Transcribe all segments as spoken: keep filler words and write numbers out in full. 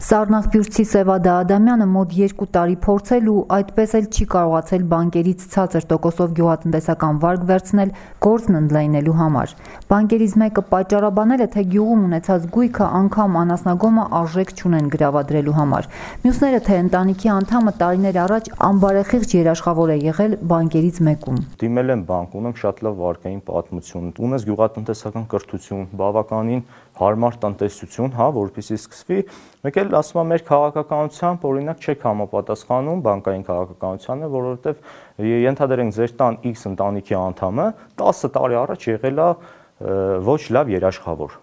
Սառնախբյուրցի Սևադա Ադամյանը մոտ երկու տարի փորձել ու այդպես էլ չի կարողացել բանկերից ցածր տոկոսով գյուղատնտեսական վարկ վերցնել գործն ընդլայնելու համար։ Բանկերից մեկը պատճառաբանել է, թե գյուղում ունեցած գույքը անգամ անասնագոմը արժեք չունեն գրավադրելու համար։ Մյուսները, թե ընտանիքի անդամը տարիներ առաջ անբարեխիղճ երաշխավոր է եղել բանկերից մեկում։ Դիմել եմ բանկ, ունեմ շատ լավ վարկային պատմություն, ունես գյուղատնտեսական կրթություն, բավականին հարմար տնտեսություն, հա, որպեսզի սկսվի, մեկ էլ ասում եմ մեր քաղաքականությամբ օրինակ չեք համապատասխանում բանկային քաղաքականությանը, որովհետև ենթադրենք ձեր տան X ընտանիքի անդամը տասը տարի առաջ եղել է ոչ լավ երաշխավոր։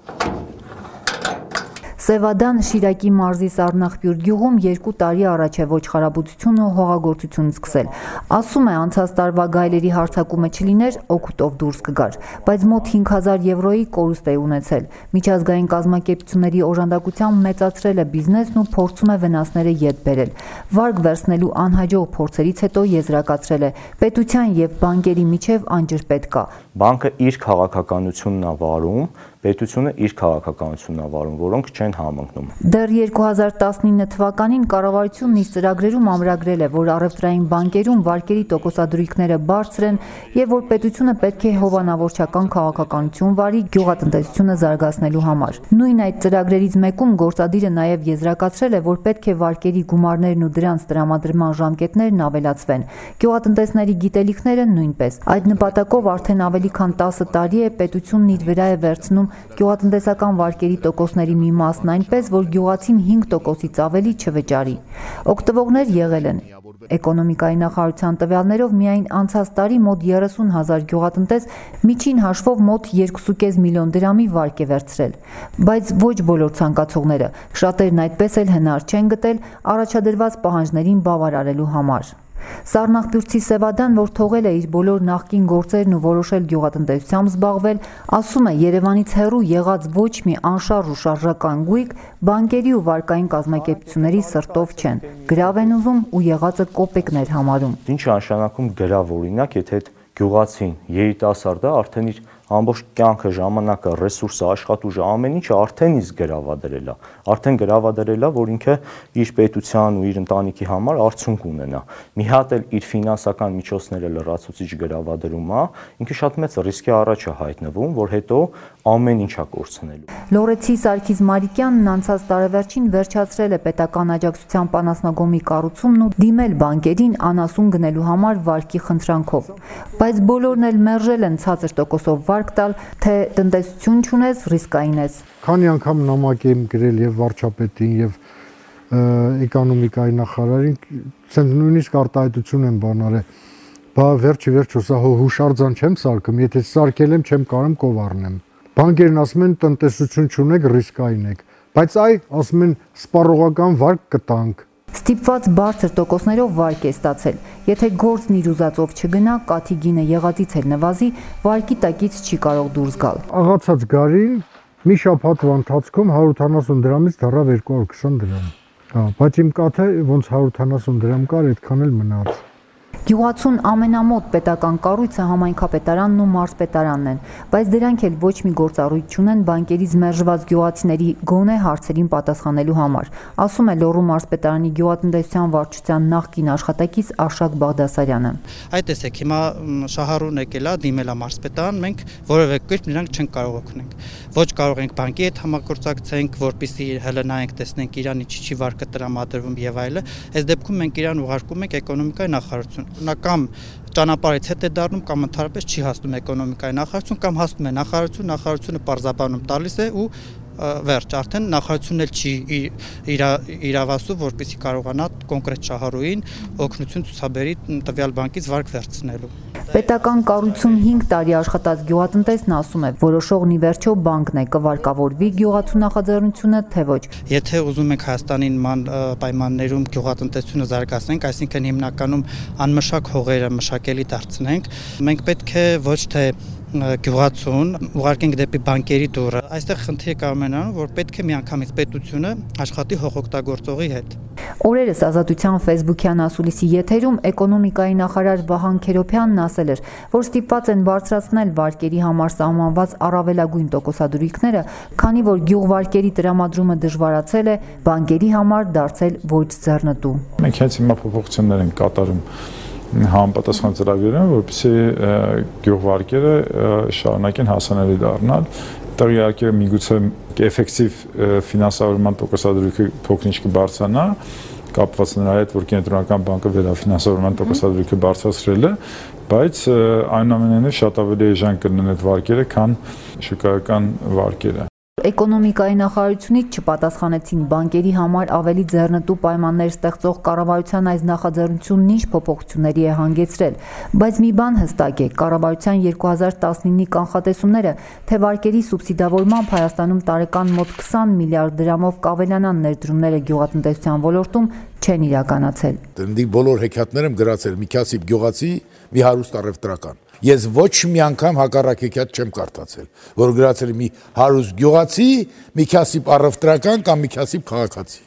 Սևադան Շիրակի մարզի Սառնախբյուր գյուղում երկու տարի առաջ է ոչխարաբուծություն ու հողագործություն սկսել։ Ասում է, անցած տարվա գայլերի հարձակումը չլիներ, օգուտով դուրս կգար, բայց մոտ հինգ հազար եվրոյի կորուստ է ունեցել։ Միջազգային կազմակերպությունների օժանդակությամբ մեծացրել է բիզնեսն ու փորձում է վնասները ետ բերել։ Վարկ վերցնելու անհաջող փորձերից հետո եզրակացրել է, պետության եւ բանկերի միջև անջրպետ կա։ Բանկը իր քաղաքականությունն է վարում, պետությունը իր քաղաքականությունն է վարում, որոնք չեն համընկնում։ Դեռ երկու հազար տասնինը թվականին կառավարությունն իր ծրագրերում ամրագրել է, որ առևտրային բանկերում վարկերի տոկոսադրույքները բարձր են եւ որ պետությունը պետք է հովանավորչական քաղաքականություն վարի գյուղատնտեսությունը զարգացնելու համար։ Նույն այդ ծրագրերից մեկում գործադիրը նաեւ եզրակացրել է, որ պետք է վարկերի գումարներն ու դրանց տրամադրման ժամկետներն ավելացվեն։ Գյուղատնտեսների գիտելիքները նույնպես։ Այդ նպատակով արդեն ավելի քան տասը տարի է պետությունն իր վրա է վերցնում գյուղատնտեսական վարկերի տոկոսների մի մասն այնպես, որ գյուղացին հինգ տոկոսից ավելի չվճարի։ Օգտվողներ եղել են։ Էկոնոմիկայի նախարարության տվյալներով միայն անցած տարի մոտ երեսուն հազար գյուղատնտես միջին հաշվով մոտ երկու կես միլիոն դրամի վարկ է վերցրել։ Բայց ոչ բոլոր ցանկացողները, շատերն այդպես էլ հնար չեն գտել առաջադրված պահանջներին բավարարելու համար։ Սառնախբյուրցի Սևադան, որ թողել է իր բոլոր նախկին գործերն ու որոշել գյուղատնտեսությամբ զբաղվել, ասում է, Երևանից հեռու եղած ոչ մի անշարժ ու շարժական գույք բանկերի ու վարկային կազմակերպությունների սրտով չեն։ Գրավ են ուզում ու եղածը կոպեկներ համարում։ Ինչ է նշանակում գրավ, օրինակ, եթե այդ գյուղացին երիտասարդը արդեն իր ամբողջ կյանքը, ժամանակը, ռեսուրսը, աշխատուժը, ամեն ինչը արդեն իսկ գրավադրել է, արդեն գրավադրել է, որ ինքը իր պետության ու իր ընտանիքի համար արդյունք ունենա։ Մի հատ էլ իր ֆինանսական միջոցները լրացուցիչ գրավադրում է, ինքը շատ մեծ ռիսկի առաջ է հայտնվում, որ հետո ամեն ինչ է կորցնելու։ Լորեցի Սարգիս Մարիկյանն անցած տարեվերջին վերջացրել է պետական աջակցությամբ անասնագոմի կառուցումն ու դիմել բանկերին անասուն գնելու համար վարկի խնդրանքով։ Բայց բոլորն էլ մերժել են ցածր տոկոսով վարկ տալ, թե տնտեսություն չունես, ռիսկային ես։ Քանի անգամ նամակ եմ գրել եւ վարչապետին եւ էկոնոմիկայի նախարարին, ցենց նույնիսկ արտահայտություն եմ բանարել։ Բա վերջի վերջո սա հուշարձան չեմ սարքում, եթե սարքել եմ, չեմ կարող կով առնեմ։ Բանկերն ասում են տնտեսություն չունեք, ռիսկային եք, բայց այ ասում են սպառողական վարկ կտանք։ Ստիպված բարձր տոկոսներով վարկ է ստացել։ Եթե գործն իր ուզածով չգնա, կաթի գինը եղածից էլ նվազի, վարկի տակից չի կարող դուրս գալ։ Աղացած գարին մի շաբաթվա ընթացքում հարյուր ութանասուն դրամից դառավ երկու հարյուր քսան դրամ։ Հա, բայց իմ կաթը ոնց հարյուր ութանասուն դրամ կար, այդքան էլ մնաց։ Գյուղացուն ամենամոտ պետական կառույցը համայնքապետարանն ու մարզպետարանն են, բայց դրանք էլ ոչ մի գործառույթ չունեն բանկերից մերժված գյուղացիների գոնե հարցերին պատասխանելու համար, ասում է Լոռու մարզպետարանի գյուղատնտեսության վարչության նախկին աշխատակից Արշակ Բաղդասարյանը։ Այդ տեսեք, հիմա Շահարուն եկել է, դիմել է մարզպետարան, մենք որևէ կերպ նրանք չենք կարող օգնենք։ Ոչ կարող ենք բանկի հետ համագործակցենք, որպեսզի հելնայենք, տեսնենք իրան ինչի չի վարկը տրամադրվում եւ այլը։ Այս դեպքում մենք իրան ուղարկում ենք էկոնոմիկայի նախարարություն։ Նա կամ ճանապարհից հետ է դառնում կամ ընդհանրապես չի հասնում էկոնոմիկայի նախարարություն կամ հասնում է նախարարություն, նախարարությունը պարզաբանում տալիս է ու վերջ, արդեն նախարարությունն էլ չի իրավասու, որպեսզի կարողանա կոնկրետ շահառուին օգնություն ցուցաբերի տվյալ բանկից վարկ վերցնելու։ Պետական կառույցում հինգ տարի աշխատած գյուղատնտեսն ասում է, որոշողն ի վերջո բանկն է, կվարկավորվի գյուղացու նախաձեռնությունը, թե ոչ։ Եթե ուզում ենք Հայաստանի նման պայմաններում գյուղատնտեսությունը զարգացնենք, այսինքն հիմնականում անմշակ հողերը մշակելի դարձնենք, մենք պետք է ոչ թե գյուղացուն ուղարկենք դեպի բանկերի դուռը։ Այստեղ խնդիրը կարող է նրանում, որ պետք է միանգամից պետությունը աշխատի հողօգտագործողի հետ։ Օրերս Ազատության Facebook-յան ասուլիսի եթերում էկոնոմիկայի նախարար Վահան Քերոբյանն ասել էր, որ ստիպված են բարձրացնել վարկերի համար սահմանված առավելագույն տոկոսադրույքները, քանի որ գյուղվարկերի տրամադրումը դժվարացել է, բանկերի համար դարձել ոչ ձեռնտու։ Մենք հենց հիմա փոփոխություններ ենք կատարում համապատասխան ծրագրերում, որպեսզի գյուղվարկերը շարունակեն հասանելի դառնալ։ Տեղյակը միգուցե էֆեկտիվ ֆինանսավորման տոկոսադրույքը փոքրինչ կբարձրանա, կապված նրա հետ, որ կենտրոնական բանկը վերաֆինանսավորման տոկոսադրույքը բարձրացրել է, բայց այնուամենայնիվ շատ ավելի էժան կլինեն այդ վարկերը, քան շուկայական վարկերը։ Էկոնոմիկայի նախարարությունից չպատասխանեցին բանկերի համար ավելի ձեռնտու պայմաններ ստեղծող կառավարության այս նախաձեռնությունն ինչ փոփոխությունների է հանգեցրել, բայց մի բան հստակ է, կառավարության երկու հազար տասնինի կանխատեսումները, թե վարկերի սուբսիդավորմամբ Հայաստանում տարեկան մոտ քսան միլիարդ դրամով կավելանան ներդրումները գյուղատնտեսության ոլորտում, չեն իրականացել։ Դնդի բոլոր հեքիաթներում գրացել մի քասիբ գյուղացի, մի հարուստ առևտրական։ Ես ոչ մի անգամ հակառակ հեքիաթ չեմ կարդացել, որ գրացել մի հարուստ գյուղացի, մի քասիբ առևտրական կամ մի քասիբ քաղաքացի։